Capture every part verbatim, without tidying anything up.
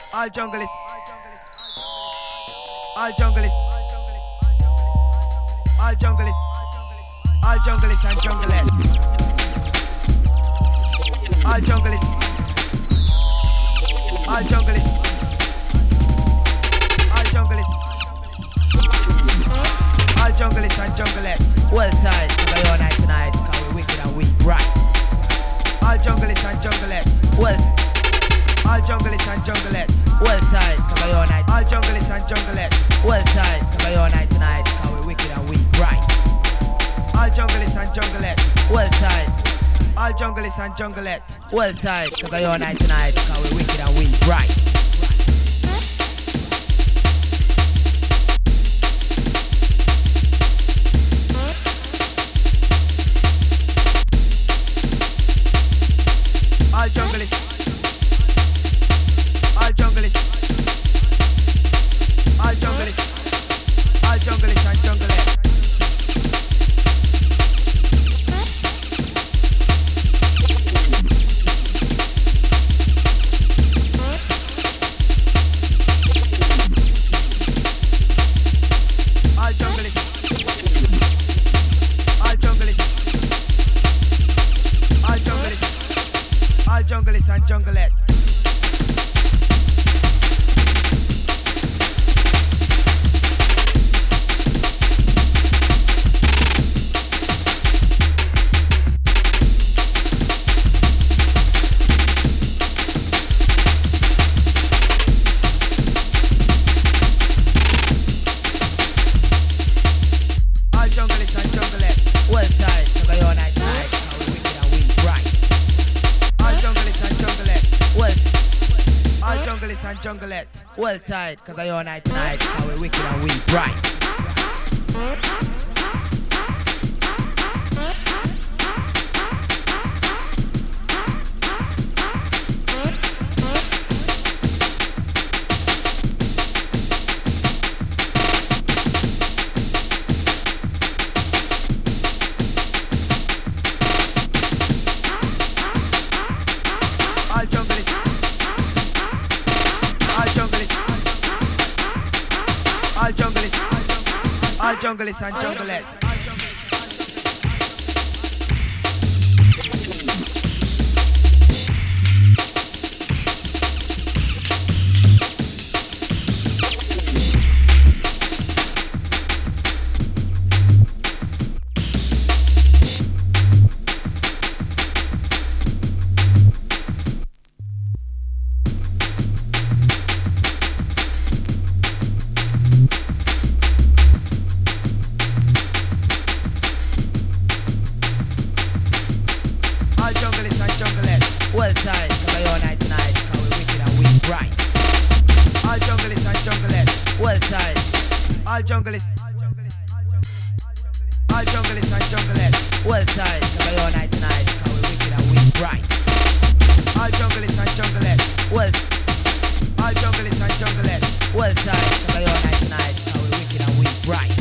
All jungle is. All jungle is. All jungle is. All jungle is and jungleette. All jungle is. All jungle is. All jungle is. All jungle is and jungleette. Well tight, cause I all night tonight, cause we wicked and we bright. All jungle is and jungleette. Well, all jungle is and jungleette. Well tight, cause I all night. All jungle is and jungleette. Well tight, cause I all night tonight, cause we wicked and we bright. All jungle is and jungleette. Well tight. All jungle is and jungleette. Well tight, cause I all night tonight, cause we wicked and we bright. All jungle is. All jungle is. All jungle is. All jungle is and jungleette. All jungle is. All jungle is. All jungle is. All jungle is and jungleette. All jungle is and jungleette. Well tight, cause I all night tonight, how we wicked and we bright. All jungle is and jungleette. Well, all jungle is and jungleette. Well tight, cause I all night tonight, how we wicked and we bright. All jungle is. All jungle is. All jungle is. All jungle is and jungleette. All jungle is and jungleette. Well tight, cause I all night tonight, cause we wicked and we bright. All jungle is and jungleette. Well tight. All jungle is. All jungle is and jungleette. Well tight, cause I all night tonight, cause we wicked and we bright. All jungle is and jungleette. Well, all jungle is and jungleette. Well tight, cause I all night tonight, cause we wicked and we bright.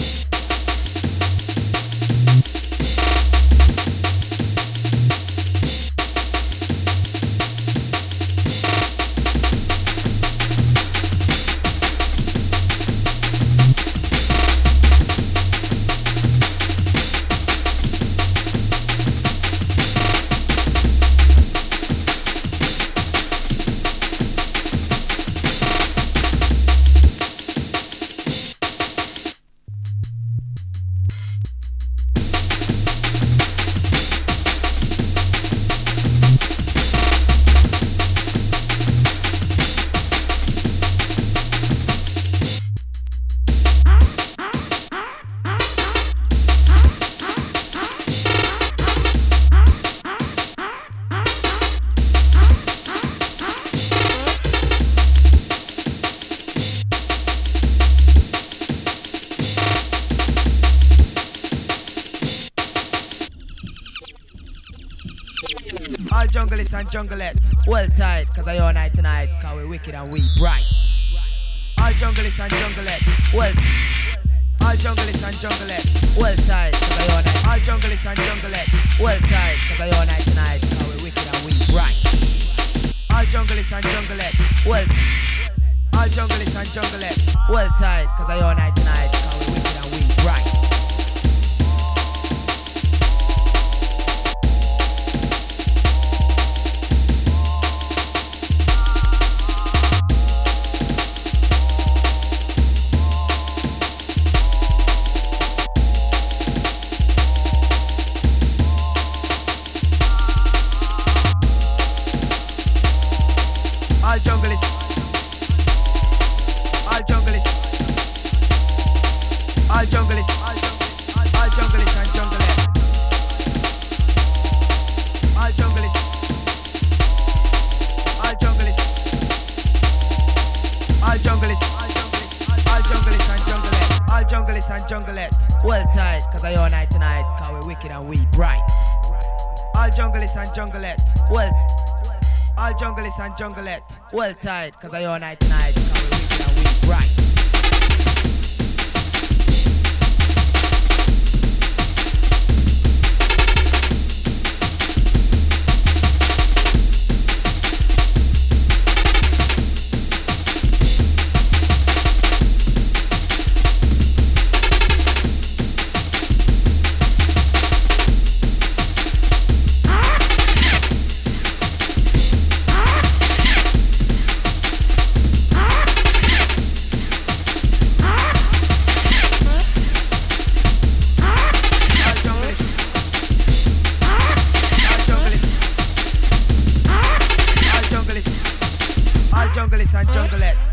All jungle is and jungleette. Well tight, cause I all night tonight, cause we wicked and we bright. All jungle is and jungleette. Well, all jungle is and jungleette. Well tight, cause I all night. All jungle is and jungleette. Well tight, cause I all night tonight, cause we wicked and we bright. All jungle is and jungleette. Well, All junglers and junglettes, well tight, cause I all night tonight, cause we wicked and we bright. All junglers, all junglers, all junglers, all junglers and junglettes, all junglers, all junglers, all junglers, all junglers and junglettes, all junglers and junglettes, well tight, cause I all night tonight, cause we wicked and we bright. All junglers and junglettes, well, all junglers and junglettes, well tight, cause I all night tonight, cause we wicked and we bright. Junglers and junglettes,